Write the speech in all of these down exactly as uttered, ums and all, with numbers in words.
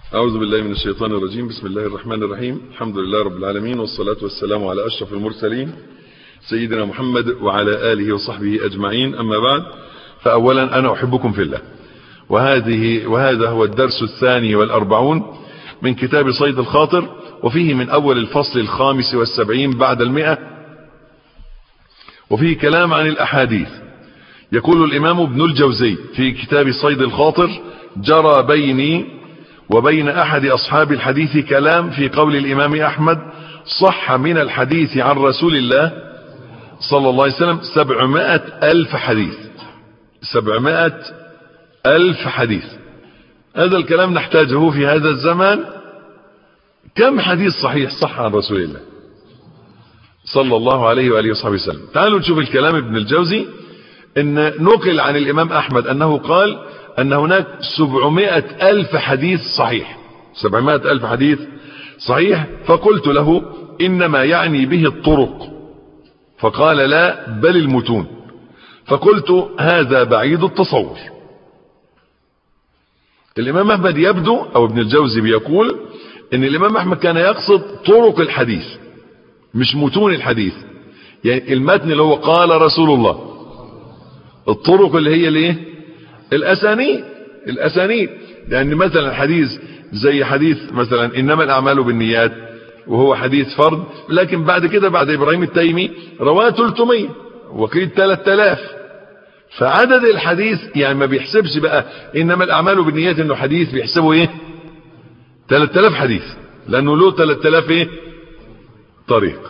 أعوذ بالله من الشيطان الرجيم. بسم الله الرحمن الرحيم. الحمد لله رب العالمين، والصلاة والسلام على أشرف المرسلين سيدنا محمد وعلى آله وصحبه أجمعين. أما بعد، فأولا أنا أحبكم في الله، وهذه وهذا هو الدرس الثاني والأربعون من كتاب صيد الخاطر، وفيه من أول الفصل الخامس والسبعين بعد المئة، وفيه كلام عن الأحاديث. يقول الإمام ابن الجوزي في كتاب صيد الخاطر: جرى بيني وبين أحد أصحاب الحديث كلام في قول الإمام أحمد: صح من الحديث عن رسول الله صلى الله عليه وسلم سبعمائة ألف حديث. سبعمائة ألف حديث. هذا الكلام نحتاجه في هذا الزمان. كم حديث صحيح صح عن رسول الله صلى الله عليه وآله وصحبه وسلم؟ تعالوا نشوف الكلام ابن الجوزي. إن نقل عن الإمام أحمد أنه قال أن هناك سبعمائة ألف حديث صحيح. سبعمائة ألف حديث صحيح. فقلت له: إنما يعني به الطرق. فقال: لا، بل المتون. فقلت: هذا بعيد التصور. الإمام أحمد يبدو، أو ابن الجوزي بيقول، إن الإمام أحمد كان يقصد طرق الحديث مش متون الحديث. يعني المتن اللي هو قال رسول الله، الطرق اللي هي الايه؟ الأسانيد. الأسانيد لأن مثلا حديث زي حديث مثلا إنما الأعمال بالنيات، وهو حديث فرد، لكن بعد كده بعد إبراهيم التيمي رواه ثلاثمائة وقيل ثلاثة آلاف. فعدد الحديث يعني ما بيحسبش بقى إنما الأعمال بالنيات إنه حديث، بيحسبه إيه؟ ثلاثة آلاف حديث، لأنه له ثلاثة آلاف إيه؟ طريق.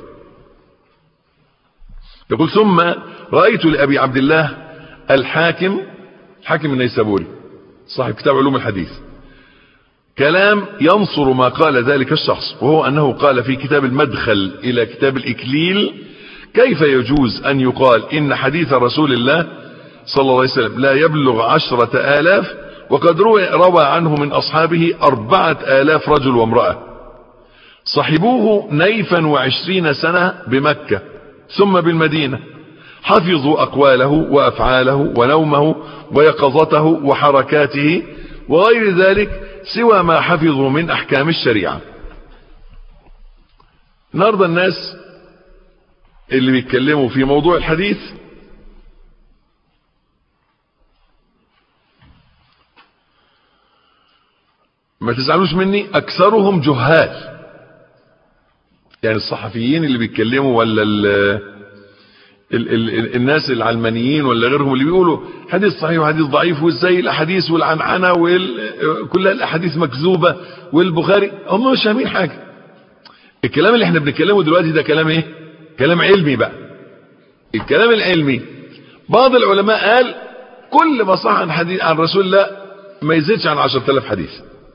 يقول: ثم رأيت لأبي عبد الله الحاكم، حاكم النيسابوري صاحب كتاب علوم الحديث، كلام ينصر ما قال ذلك الشخص، وهو أنه قال في كتاب المدخل إلى كتاب الإكليل: كيف يجوز أن يقال إن حديث رسول الله صلى الله عليه وسلم لا يبلغ عشرة آلاف، وقد روى عنه من أصحابه أربعة آلاف رجل وامرأة صحبوه نيفا وعشرين سنة بمكة ثم بالمدينة، حفظوا أقواله وأفعاله ونومه ويقظته وحركاته وغير ذلك سوى ما حفظوا من أحكام الشريعة. النهارده الناس اللي بيتكلموا في موضوع الحديث ما تزعلوش مني، أكثرهم جهال. يعني الصحفيين اللي بيتكلموا ولا ال ال ال الناس العلمانيين ولا غيرهم اللي بيقولوا حديث صحيح وحديث ضعيف، وازاي الاحاديث والعنعنه وكلها الاحاديث مكذوبه والبخاري، هم مش فاهمين حاجه. الكلام اللي احنا بنتكلمه دلوقتي ده كلام ايه؟ كلام علمي بقى. الكلام العلمي بعض العلماء قال كل ما صح عن حديث عن رسول الله ما يزيدش عن عشرة آلاف حديث،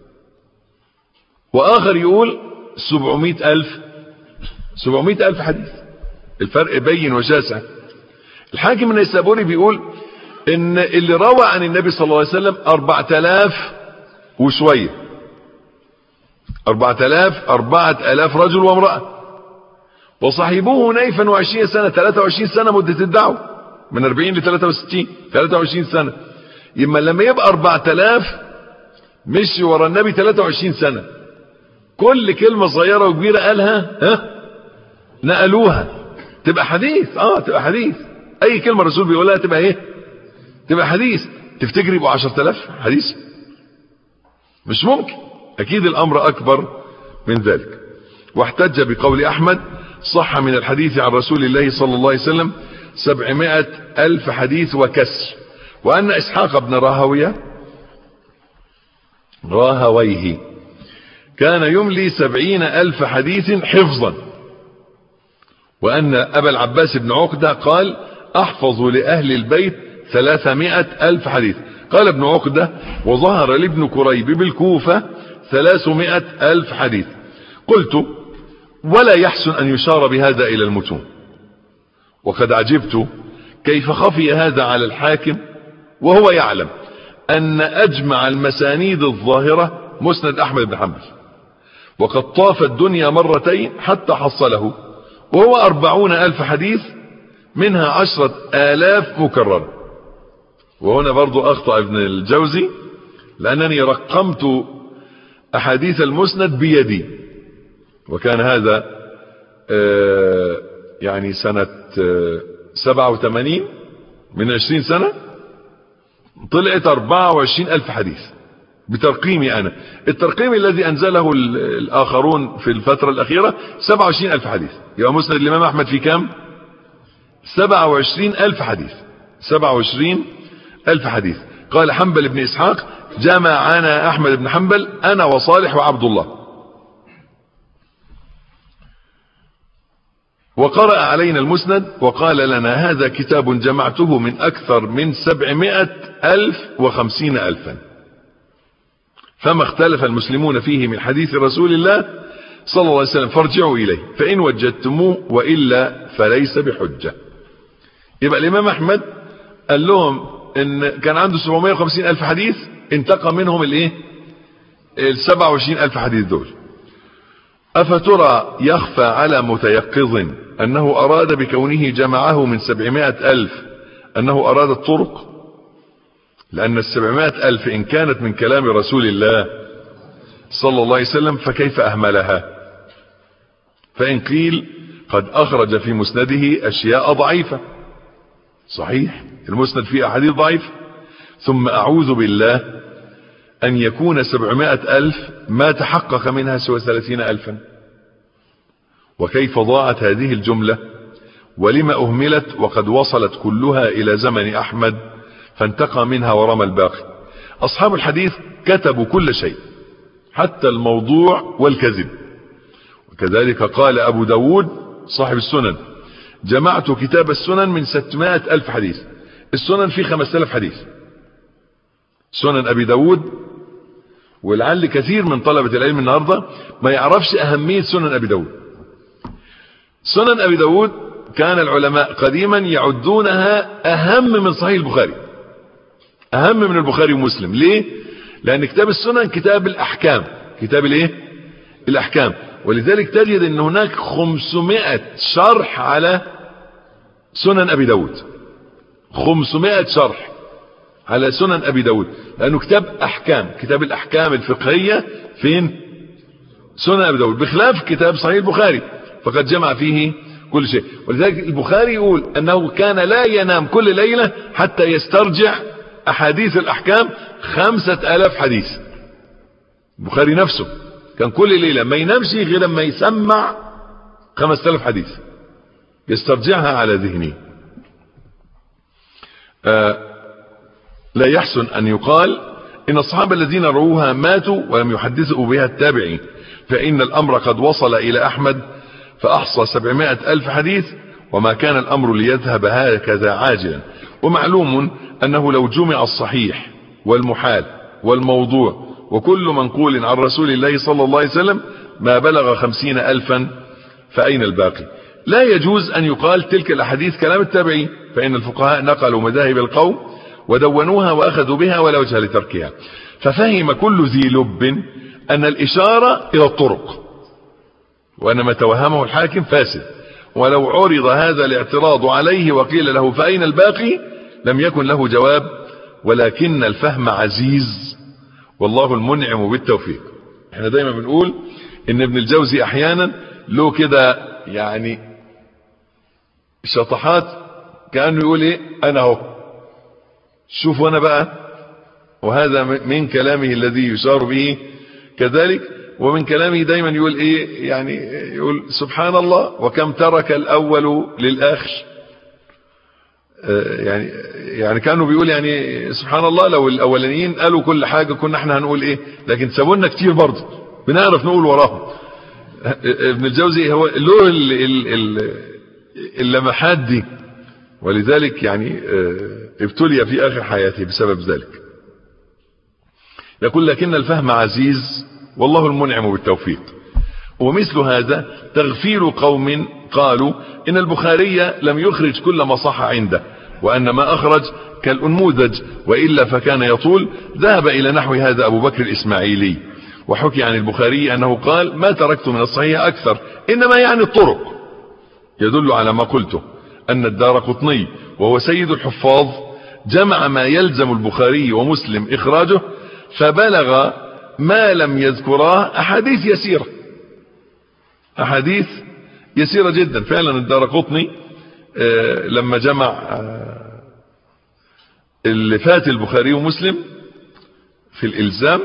واخر يقول سبعمائة ألف سبعمائة ألف حديث. الفرق بين وشاسع. الحاكم النيسابوري بيقول ان اللي روى عن النبي صلى الله عليه وسلم أربعة آلاف وشوية، أربعة آلاف أربعة آلاف رجل وامرأة، وصحبوه نيفا وعشرين سنة، ثلاثة وعشرين سنة مدة الدعوة، من أربعين ل ثلاثة وستين، ثلاثة وعشرين سنة. يما لما يبقى أربعة آلاف مشي ورا النبي ثلاثة وعشرين سنة، كل كلمة صغيرة وكبيرة قالها ها نقلوها، تبقى حديث. اه تبقى حديث. اي كلمة الرسول بيقولها تبقى ايه؟ تبقى حديث. تفتكر يبقوا عشرة آلاف حديث؟ مش ممكن. اكيد الامر اكبر من ذلك. واحتج بقول احمد: صح من الحديث عن رسول الله صلى الله عليه وسلم سبعمائة ألف حديث وكسر. وان اسحاق بن راهويه راهويه كان يملي سبعين ألف حديث حفظا. وأن أبا العباس بن عقدة قال: أحفظ لأهل البيت ثلاثمائة ألف حديث. قال ابن عقدة: وظهر لابن كريب بالكوفة ثلاثمائة ألف حديث. قلت: ولا يحسن أن يشار بهذا إلى المتون. وقد عجبت كيف خفي هذا على الحاكم وهو يعلم أن أجمع المسانيد الظاهرة مسند أحمد بن حنبل، وقد طاف الدنيا مرتين حتى حصله، وهو أربعون ألف حديث، منها عشرة آلاف مكرر. وهنا برضو أخطأ ابن الجوزي، لأنني رقمت أحاديث المسند بيدي. وكان هذا يعني سنة سبعة وثمانين، من عشرين سنة طلعت أربعة وعشرين ألف حديث بترقيمي أنا. الترقيم الذي أنزله الآخرون في الفترة الأخيرة سبعة وعشرين ألف حديث. يبقى مسند الإمام أحمد في كام؟ سبعة وعشرين ألف حديث. سبعة وعشرين ألف حديث. قال حنبل بن إسحاق: جمعنا أحمد بن حنبل أنا وصالح وعبد الله، وقرأ علينا المسند وقال لنا: هذا كتاب جمعته من أكثر من سبعمائة ألف وخمسين ألفا، فما اختلف المسلمون فيه من حديث رسول الله صلى الله عليه وسلم فارجعوا إليه فإن وجدتموه وإلا فليس بحجة. يبقى الإمام أحمد قال لهم إن كان عنده سبعمائة وخمسين ألف حديث، انتقى منهم الايه ال سبعة وعشرين ألف حديث دول. أفترى يخفى على متيقظ أنه أراد بكونه جمعه من سبعمائة ألف أنه أراد الطرق؟ لأن السبعمائة ألف إن كانت من كلام رسول الله صلى الله عليه وسلم فكيف أهملها؟ فإن قيل قد أخرج في مسنده أشياء ضعيفة، صحيح المسند فيه أحاديث ضعيفة، ثم أعوذ بالله أن يكون سبعمائة ألف ما تحقق منها سوى ثلاثين ألفا. وكيف ضاعت هذه الجملة ولما أهملت وقد وصلت كلها إلى زمن أحمد فانتقى منها ورمى الباقي؟ أصحاب الحديث كتبوا كل شيء حتى الموضوع والكذب. وكذلك قال أبو داود صاحب السنن: جمعت كتاب السنن من ستمائة ألف حديث. السنن فيه خمسة آلاف حديث، سنن أبي داود. ولعل كثير من طلبة العلم النهاردة ما يعرفش أهمية سنن أبي داود. سنن أبي داود كان العلماء قديما يعدونها أهم من صحيح البخاري، أهم من البخاري ومسلم. ليه؟ لأن كتاب السنن كتاب الأحكام، كتاب الايه الأحكام. ولذلك تجد أن هناك خمسمائة شرح على سنن أبي داود، خمسمائة شرح على سنن أبي داود، لأنه كتاب أحكام، كتاب الأحكام الفقهية فين؟ سنن أبي داود، بخلاف كتاب صحيح البخاري فقد جمع فيه كل شيء. ولذلك البخاري يقول أنه كان لا ينام كل ليلة حتى يسترجع أحاديث الأحكام خمسة آلاف حديث. البخاري نفسه كان كل ليلة ما ينامش غير لما يسمع خمسة آلاف حديث يسترجعها على ذهنه. آه لا يحسن أن يقال إن الصحابة الذين رووها ماتوا ولم يحدثوا بها التابعين، فإن الأمر قد وصل إلى أحمد فأحصى سبعمائة ألف حديث، وما كان الأمر ليذهب هكذا عاجلا. ومعلوم أنه لو جمع الصحيح والمحال والموضوع وكل منقول عن رسول الله صلى الله عليه وسلم ما بلغ خمسين ألفا، فأين الباقي؟ لا يجوز أن يقال تلك الأحاديث كلام التابعين، فإن الفقهاء نقلوا مذاهب القوم ودونوها وأخذوا بها ولا وجه لتركها. ففهم كل ذي لب أن الإشارة إلى الطرق، وأن ما توهمه الحاكم فاسد. ولو عرض هذا الاعتراض عليه وقيل له فأين الباقي لم يكن له جواب، ولكن الفهم عزيز والله المنعم بالتوفيق. احنا دايما بنقول ان ابن الجوزي احيانا له كده يعني شطحات كأنه يقول ايه انا اهو شوفوا انا بقى، وهذا من كلامه الذي يشار به كذلك. ومن كلامه دايما يقول ايه يعني يقول سبحان الله وكم ترك الاول للاخر. يعني يعني كانوا بيقول يعني سبحان الله لو الاولانيين قالوا كل حاجة كنا احنا هنقول ايه، لكن سابونا كتير برضه بنعرف نقول وراهم. ابن الجوزي هو له اللمحات دي، ولذلك يعني ابتلي في اخر حياته بسبب ذلك. يقول لكن الفهم عزيز والله المنعم بالتوفيق. ومثل هذا تغفير قوم قالوا إن البخاري لم يخرج كل ما صح عنده، وأن ما أخرج كالأنموذج وإلا فكان يطول. ذهب إلى نحو هذا أبو بكر الإسماعيلي، وحكي عن البخاري أنه قال ما تركت من الصحيح أكثر إنما يعني الطرق. يدل على ما قلته أن الدارقطني وهو سيد الحفاظ جمع ما يلزم البخاري ومسلم إخراجه، فبلغ ما لم يذكراه أحاديث يسيرة، أحاديث يسيرة جدا. فعلا الدارقطني لما جمع اللي فات البخاري ومسلم في الإلزام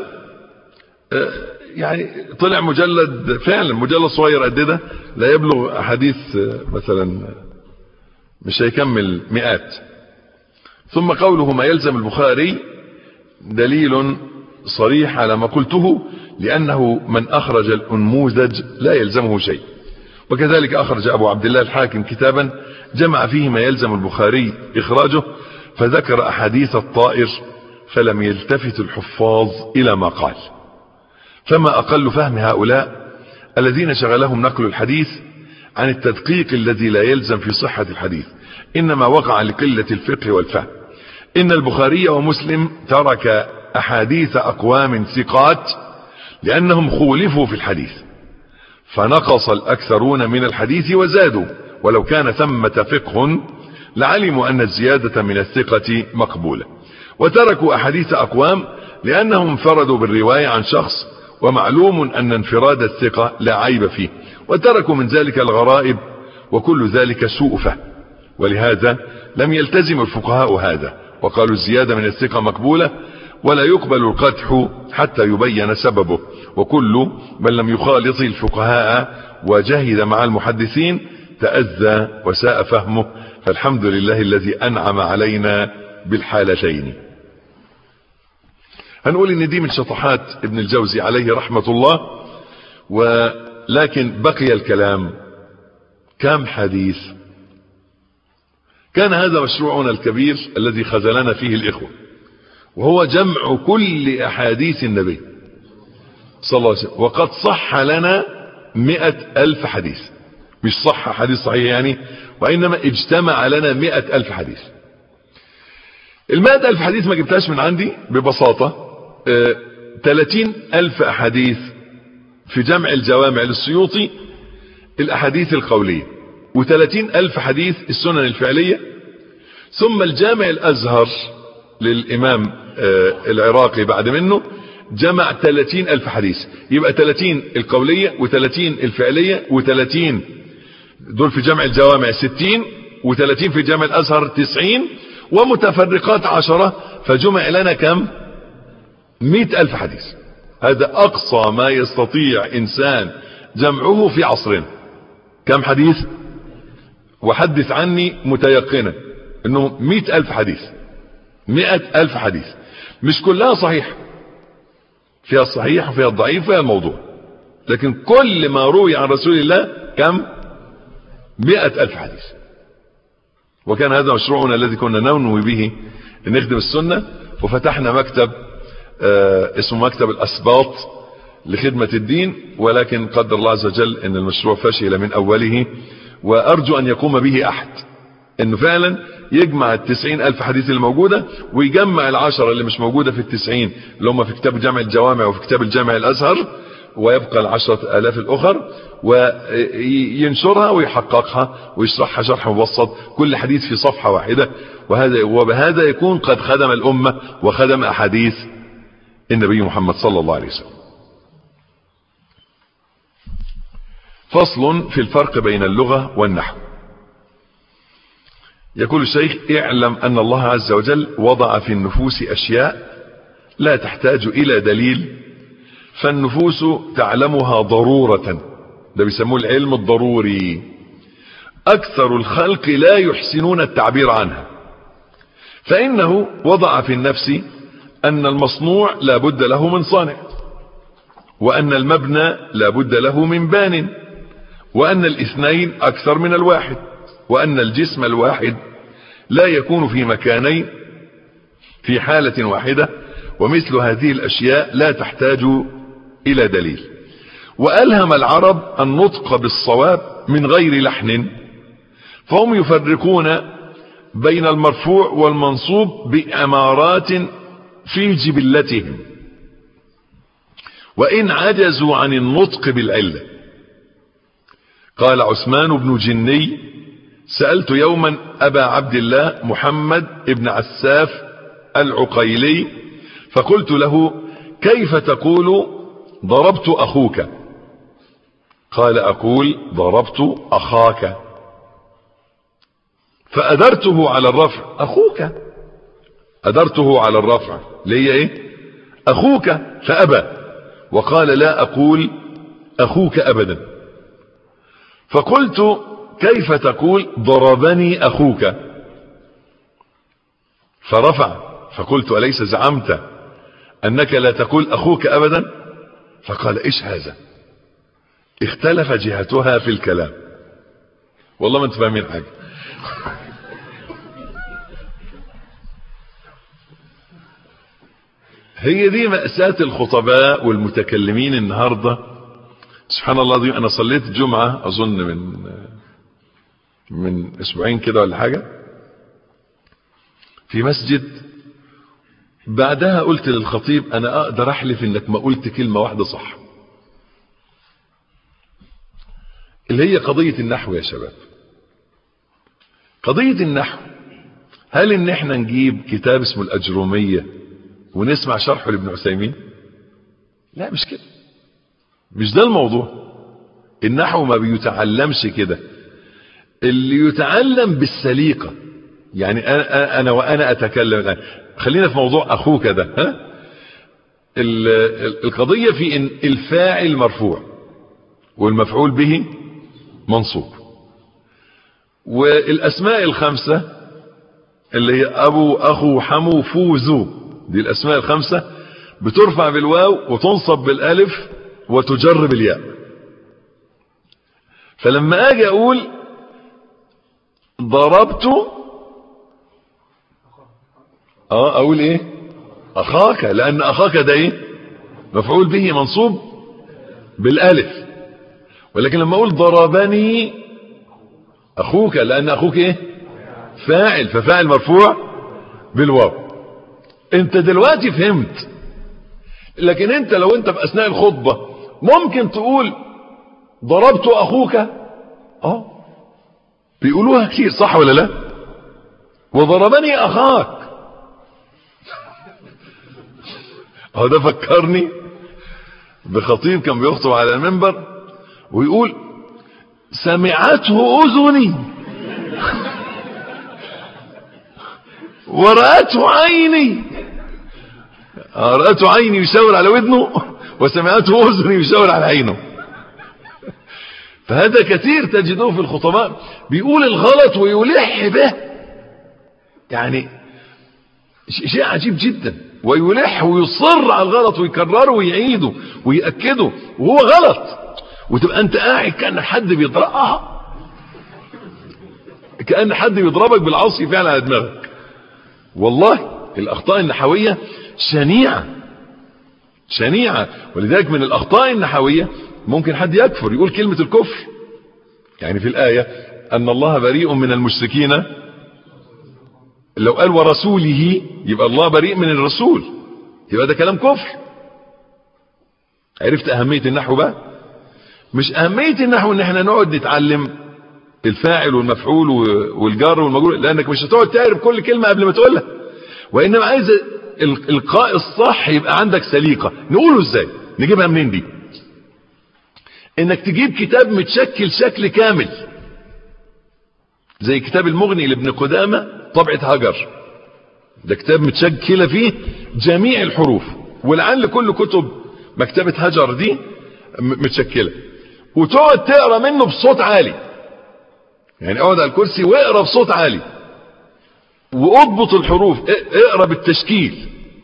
يعني طلع مجلد، فعلا مجلد صغير قد ده، لا يبلغ أحاديث مثلا مش هيكمل مئات. ثم قوله ما يلزم البخاري دليل صريح على ما قلته، لأنه من أخرج الأنموذج لا يلزمه شيء. وكذلك أخرج أبو عبد الله الحاكم كتابا جمع فيه ما يلزم البخاري إخراجه، فذكر أحاديث الطائر فلم يلتفت الحفاظ إلى ما قال. فما أقل فهم هؤلاء الذين شغلهم نقل الحديث عن التدقيق الذي لا يلزم في صحة الحديث، إنما وقع لقلة الفقه والفهم. إن البخاري ومسلم ترك أحاديث أقوام ثقات لأنهم خولفوا في الحديث، فنقص الأكثرون من الحديث وزادوا، ولو كان ثمة فقه لعلموا أن الزيادة من الثقة مقبولة. وتركوا أحاديث أقوام لأنهم انفردوا بالرواية عن شخص، ومعلوم أن انفراد الثقة لا عيب فيه، وتركوا من ذلك الغرائب، وكل ذلك سوء فهم. ولهذا لم يلتزم الفقهاء هذا، وقالوا الزيادة من الثقة مقبولة ولا يقبل القدح حتى يبين سببه. وكل من لم يخالط الفقهاء وجهد مع المحدثين تأذى وساء فهمه، فالحمد لله الذي أنعم علينا بالحالتين. هنقول ان دي من شطحات ابن الجوزي عليه رحمة الله، ولكن بقي الكلام. كم حديث؟ كان هذا مشروعنا الكبير الذي خذلنا فيه الإخوة، وهو جمع كل أحاديث النبي صلى الله عليه وسلم. وقد صح لنا مئة ألف حديث، مش صح حديث صحيح يعني، وإنما اجتمع لنا مئة ألف حديث. المئة ألف حديث ما جبتهاش من عندي ببساطة. اه ثلاثين ألف أحاديث في جمع الجوامع للسيوطي الأحاديث القولية، وثلاثين ألف حديث السنن الفعلية، ثم الجامع الأزهر للإمام اه العراقي بعد منه جمع ثلاثين ألف حديث. يبقى ثلاثين القولية وثلاثين الفعلية وثلاثين دول في جمع الجوامع ستين، وثلاثين في جامع الأزهر تسعين، ومتفرقات عشرة، فجمع لنا كم؟ مئة ألف حديث. هذا أقصى ما يستطيع إنسان جمعه في عصرنا. كم حديث؟ وحدث عني متيقنا انه مئة ألف حديث. مئة ألف حديث مش كلها صحيح، فيها الصحيح وفيها الضعيف وفيها الموضوع، لكن كل ما روي عن رسول الله كم؟ مئة ألف حديث. وكان هذا مشروعنا الذي كنا ننوي به ان نخدم السنة، وفتحنا مكتب آه اسمه مكتب الأسباط لخدمة الدين، ولكن قدر الله عز وجل ان المشروع فشل من أوله، وأرجو أن يقوم به أحد، انه فعلا يجمع التسعين ألف حديث الموجودة، ويجمع العشرة اللي مش موجودة في التسعين اللي هم في كتاب جامع الجوامع وفي كتاب الجامع الأزهر، ويبقى العشرة آلاف الأخر، وينشرها ويحققها ويشرحها شرح مبسط، كل حديث في صفحة واحدة. وهذا وبهذا يكون قد خدم الأمة وخدم أحاديث النبي محمد صلى الله عليه وسلم. فصل في الفرق بين اللغة والنحو. يقول الشيخ: اعلم أن الله عز وجل وضع في النفوس أشياء لا تحتاج إلى دليل، فالنفوس تعلمها ضرورة، ده بيسموه العلم الضروري. أكثر الخلق لا يحسنون التعبير عنها، فإنه وضع في النفس أن المصنوع لا بد له من صانع، وأن المبنى لا بد له من بان، وأن الاثنين أكثر من الواحد، وأن الجسم الواحد لا يكون في مكانين في حالة واحدة، ومثل هذه الأشياء لا تحتاج إلى دليل. وألهم العرب النطق بالصواب من غير لحن، فهم يفرقون بين المرفوع والمنصوب بأمارات في جبلتهم، وإن عجزوا عن النطق بالعلة. قال عثمان بن جني: سألت يوما أبا عبد الله محمد بن عساف العقيلي، فقلت له: كيف تقول ضربت أخوك؟ قال أقول ضربت أخاك. فأدرته على الرفع أخوك، أدرته على الرفع ليه ايه أخوك، فأبى وقال لا أقول أخوك أبدا. فقلت كيف تقول ضربني أخوك؟ فرفع. فقلت أليس زعمت أنك لا تقول أخوك أبدا؟ فقال إيش هذا؟ اختلف جهتها في الكلام. والله ما انت فاهمين حاجة. هي دي مأساة الخطباء والمتكلمين النهاردة. سبحان الله العظيم، أنا صليت جمعة أظن من من أسبوعين كده ولا حاجة في مسجد. بعدها قلت للخطيب أنا أقدر أحلف إنك ما قلت كلمة واحدة صح، اللي هي قضية النحو. يا شباب، قضية النحو، هل إن احنا نجيب كتاب اسمه الأجرومية ونسمع شرحه لابن عثيمين؟ لا، مش كده، مش ده الموضوع. النحو ما بيتعلمش كده، اللي يتعلم بالسليقة. يعني أنا, أنا وأنا أتكلم الآن، خلينا في موضوع أخوك ده. ها؟ القضية في إن الفاعل مرفوع والمفعول به منصوب، والأسماء الخمسة اللي هي أبو أخو حمو فوزو، دي الأسماء الخمسة بترفع بالواو وتنصب بالألف وتجر بالياء. فلما أجي أقول ضربت اه اقول ايه اخاك، لان اخاك ده ايه مفعول به منصوب بالالف. ولكن لما اقول ضربني اخوك، لان اخوك ايه فاعل، ففاعل مرفوع بالواو. انت دلوقتي فهمت. لكن انت لو انت في اثناء الخطبة ممكن تقول ضربت اخوك، اه بيقولوها كتير، صح ولا لا؟ وضربني اخاك، هو ده فكرني بخطيب كان بيخطب على المنبر ويقول سمعته اذني ورأته عيني. رأته عيني يشاور على ودنه، وسمعته اذني يشاور على عينه. فهذا كثير تجدوه في الخطباء، بيقول الغلط ويلح به، يعني شيء عجيب جدا، ويلح ويصر على الغلط ويكرره ويعيده ويأكده وهو غلط، وتبقى انت قاعد كأن حد بيضربها، كأن حد بيضربك بالعصي فعلا على دماغك. والله الأخطاء النحوية شنيعة شنيعة. ولذلك من الأخطاء النحوية ممكن حد يكفر، يقول كلمة الكفر. يعني في الآية أن الله بريء من المشركين، لو قال ورسوله يبقى الله بريء من الرسول، يبقى ده كلام كفر. عرفت أهمية النحو بقى؟ مش أهمية النحو ان احنا نقعد نتعلم الفاعل والمفعول والجار والمجرور، لأنك مش هتقعد تعرف كل كلمة قبل ما تقولها، وإنما عايز الإلقاء الصح يبقى عندك سليقة. نقوله ازاي؟ نجيبها منين دي؟ انك تجيب كتاب متشكل شكل كامل زي كتاب المغني لابن قدامة طبعة هجر، ده كتاب متشكلة فيه جميع الحروف، ولعل كل كتب مكتبة هجر دي متشكلة، وتقعد تقرأ منه بصوت عالي. يعني اقعد على الكرسي واقرأ بصوت عالي واضبط الحروف، اقرأ بالتشكيل،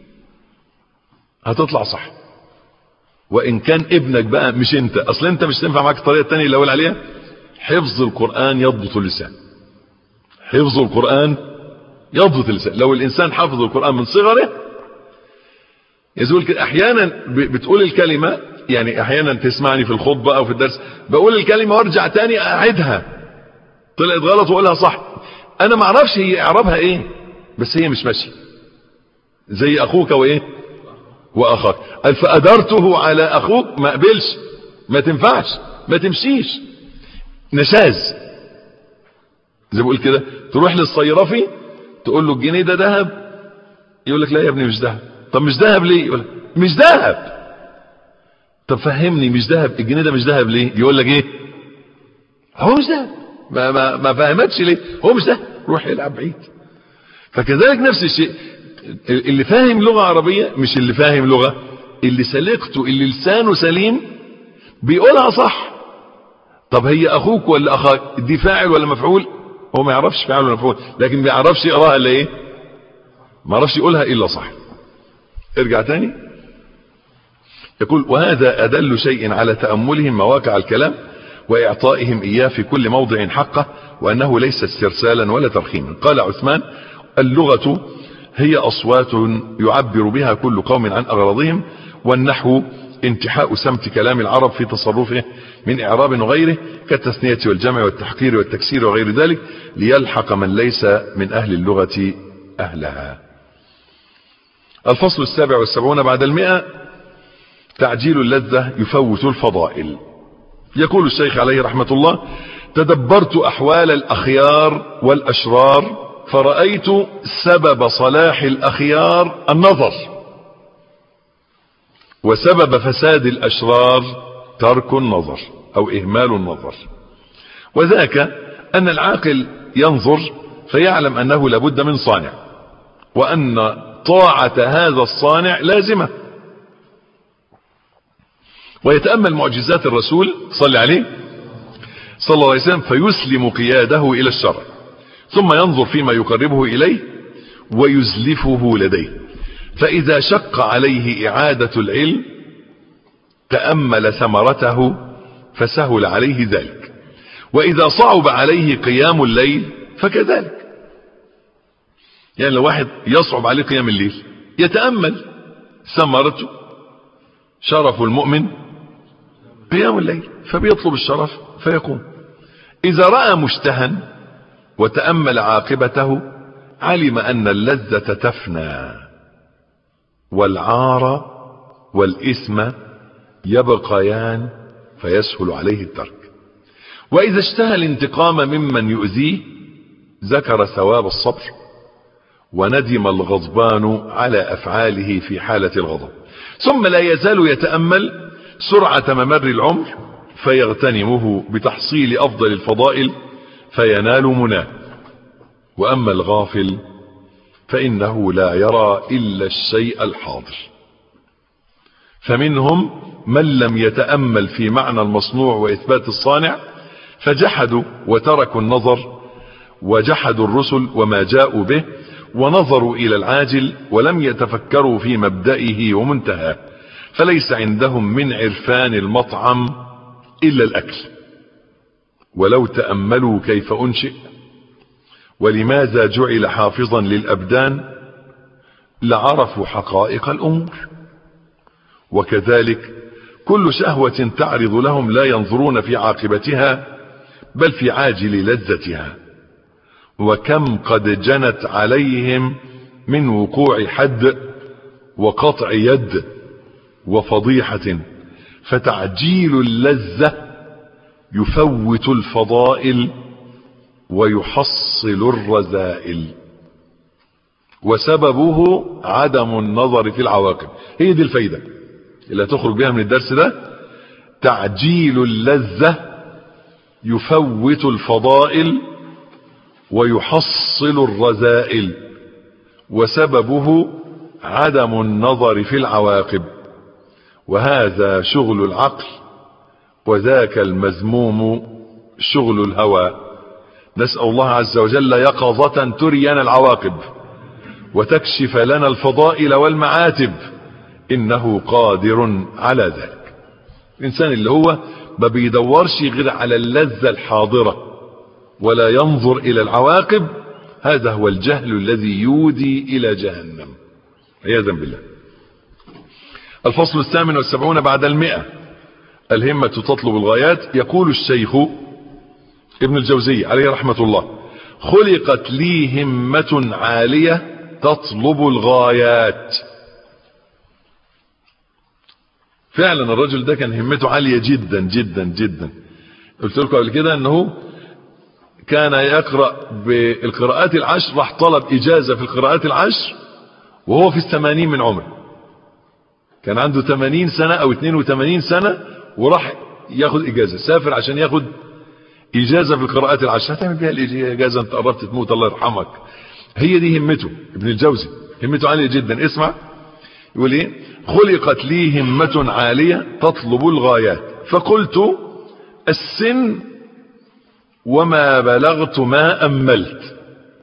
هتطلع صح. وان كان ابنك بقى مش انت، اصل انت مش تنفع معاك الطريقة التانية اللي اقول عليها، حفظ القرآن يضبط اللسان. حفظ القرآن يضبط اللسان. لو الانسان حفظ القرآن من صغره يزول كده. احيانا بتقول الكلمة، يعني احيانا تسمعني في الخطبة او في الدرس بقول الكلمة وارجع تاني اعيدها، طلعت غلط واقولها صح، انا ما اعرفش هي اعرابها ايه، بس هي مش ماشيه. زي اخوك وايه واخاك، قال فادرته على اخوك، ما قبلش، ما تنفعش، ما تمشيش، نشاز. زي بقول كده، تروح للصيرفي تقول له الجنيه ده ذهب، يقول لك لا يا ابني مش ذهب. طب مش ذهب ليه؟ يقول لك مش ذهب. طب فهمني، مش ذهب، الجنيه ده مش ذهب ليه؟ يقول لك ايه؟ هو مش ذهب. ما ما ما فهمتش ليه؟ هو مش ذهب، روح يلعب بعيد. فكذلك نفس الشيء، اللي فاهم لغة عربية مش اللي فاهم لغة، اللي سلقته، اللي لسانه سليم بيقولها صح. طب هي اخوك ولا اخاك، دي فاعل ولا مفعول؟ هو ما يعرفش فاعل ولا مفعول، لكن ما يعرفش يقراها الا ايه؟ ما يعرفش يقولها الا صح. ارجع تاني، يقول: وهذا أدل شيء على تأملهم مواقع الكلام وإعطائهم إياه في كل موضع حقه، وأنه ليس استرسالا ولا ترخيما. قال عثمان: اللغة هي أصوات يعبر بها كل قوم عن أغراضهم، والنحو انتحاء سمت كلام العرب في تصرفه من إعراب وغيره كالتثنية والجمع والتحقير والتكسير وغير ذلك، ليلحق من ليس من أهل اللغة أهلها. الفصل السابع والسبعون بعد المئة: تعجيل اللذة يفوت الفضائل. يقول الشيخ عليه رحمة الله: تدبرت أحوال الأخيار والأشرار فرأيت سبب صلاح الأخيار النظر، وسبب فساد الأشرار ترك النظر أو إهمال النظر. وذاك أن العاقل ينظر فيعلم أنه لابد من صانع، وأن طاعة هذا الصانع لازمة، ويتأمل معجزات الرسول صلى عليه صلى الله عليه وسلم فيسلم قياده إلى الشرع، ثم ينظر فيما يقربه إليه ويزلفه لديه، فإذا شق عليه إعادة العلم تأمل ثمرته فسهل عليه ذلك، وإذا صعب عليه قيام الليل فكذلك. يعني لو واحد يصعب عليه قيام الليل يتأمل ثمرته، شرف المؤمن قيام الليل فبيطلب الشرف فيقوم. إذا رأى مشتها وتأمل عاقبته علم أن اللذة تفنى والعار والإثم يبقيان فيسهل عليه الترك. وإذا اشتهى الانتقام ممن يؤذيه ذكر ثواب الصبر، وندم الغضبان على أفعاله في حالة الغضب، ثم لا يزال يتأمل سرعة ممر العمر فيغتنمه بتحصيل أفضل الفضائل فينال مناه. وأما الغافل فإنه لا يرى إلا الشيء الحاضر. فمنهم من لم يتأمل في معنى المصنوع وإثبات الصانع فجحدوا وتركوا النظر، وجحدوا الرسل وما جاءوا به، ونظروا إلى العاجل ولم يتفكروا في مبدئه ومنتهاه، فليس عندهم من عرفان المطعم إلا الأكل. ولو تأملوا كيف أنشئ ولماذا جعل حافظا للأبدان لعرفوا حقائق الأمور. وكذلك كل شهوة تعرض لهم لا ينظرون في عاقبتها بل في عاجل لذتها. وكم قد جنت عليهم من وقوع حد وقطع يد وفضيحة، فتعجيل اللذة يفوت الفضائل ويحصل الرذائل، وسببه عدم النظر في العواقب. هي دي الفايدة اللي هتخرج بها من الدرس ده: تعجيل اللذة يفوت الفضائل ويحصل الرذائل، وسببه عدم النظر في العواقب، وهذا شغل العقل، وذاك المذموم شغل الهوى. نسأل الله عز وجل يقظة ترينا العواقب وتكشف لنا الفضائل والمعاتب، إنه قادر على ذلك. الإنسان اللي هو ما بيدورش غير على اللذة الحاضرة ولا ينظر إلى العواقب، هذا هو الجهل الذي يودي إلى جهنم عياذا بالله. الفصل الثامن والسبعون بعد المئة: الهمة تطلب الغايات. يقول الشيخ ابن الجوزي عليه رحمة الله: خلقت لي همة عالية تطلب الغايات. فعلا الرجل ده كان همته عالية جدا جدا جدا. قلت لكم قبل كده انه كان يقرأ بالقراءات العشر، راح طلب اجازة في القراءات العشر وهو في الثمانين من عمره. كان عنده ثمانين سنة او اثنين وثمانين سنة وراح ياخد اجازة، سافر عشان ياخد اجازة في القراءات العشر. هتعمل بيها الاجازة انت قربت تموت الله يرحمك. هي دي همته ابن الجوزي، همته عالية جدا. اسمع يقول ايه: خلقت لي همة عالية تطلب الغايات، فقلت السن وما بلغت ما أملت،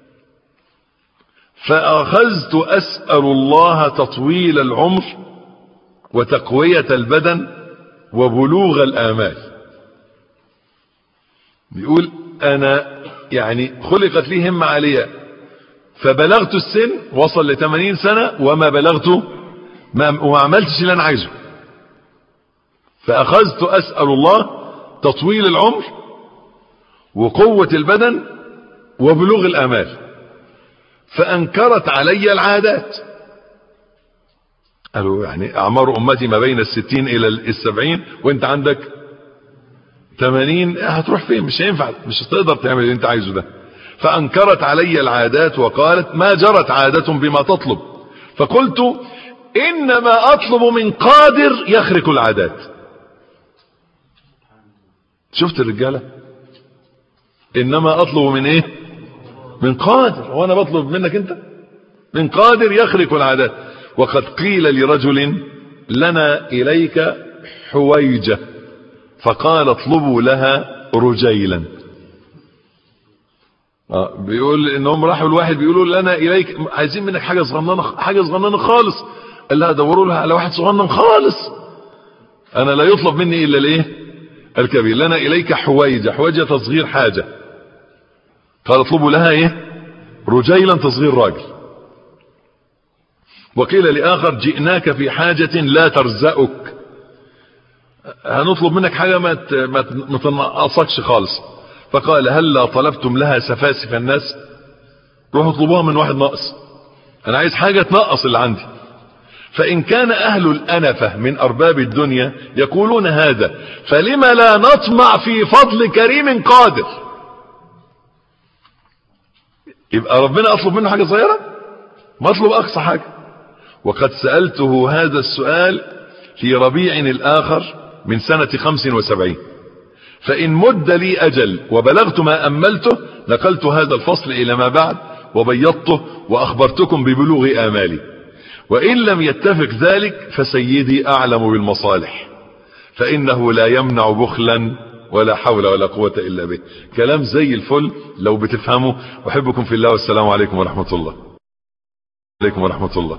فأخذت أسأل الله تطويل العمر وتقوية البدن وبلوغ الآمال. بيقول أنا يعني خلقت لي همة عالية فبلغت السن، وصل ل ثمانين سنة وما بلغته وما عملتش اللي أنا عايزه، فأخذت أسأل الله تطويل العمر وقوة البدن وبلوغ الآمال، فأنكرت علي العادات. قالوا يعني أعمار أمتي ما بين الستين إلى السبعين وانت عندك ثمانين، هتروح فين؟ مش هينفع، مش هتقدر تعمل اللي انت عايزه ده. فأنكرت علي العادات وقالت ما جرت عادة بما تطلب، فقلت إنما أطلب من قادر يخرق العادات. شفت الرجالة؟ إنما أطلب من إيه؟ من قادر. وأنا بطلب منك أنت؟ من قادر يخرق العادات. وقد قيل لرجل لنا إليك حويجة فقال اطلبوا لها رجيلا. آه بيقول إنهم راحوا الواحد بيقولوا لنا إليك عايزين منك حاجة صغننة، حاجة صغننة خالص. قال لها دوروا لها على واحد صغنن خالص، أنا لا يطلب مني إلا الإيه؟ الكبير. لنا إليك حويجة، حويجة تصغير حاجة، قال اطلبوا لها إيه؟ رجيلا تصغير راجل. وقيل لآخر جئناك في حاجة لا ترزقك، هنطلب منك حاجة ما تنقصكش خالص. فقال هلا طلبتم لها سفاسف الناس، روحوا اطلبوها من واحد ناقص، أنا عايز حاجة تنقص اللي عندي. فإن كان أهل الأنفة من أرباب الدنيا يقولون هذا، فلما لا نطمع في فضل كريم قادر؟ يبقى ربنا أطلب منه حاجة صغيرة؟ ما أطلب أقصى حاجة. وقد سألته هذا السؤال في ربيع الآخر من سنة خمس وسبعين، فإن مد لي أجل وبلغت ما أملته نقلت هذا الفصل إلى ما بعد وبيضته وأخبرتكم ببلوغ آمالي، وإن لم يتفق ذلك فسيدي أعلم بالمصالح، فإنه لا يمنع بخلا ولا حول ولا قوة إلا به. كلام زي الفل لو بتفهمه. أحبكم في الله والسلام عليكم ورحمة الله. عليكم ورحمة الله.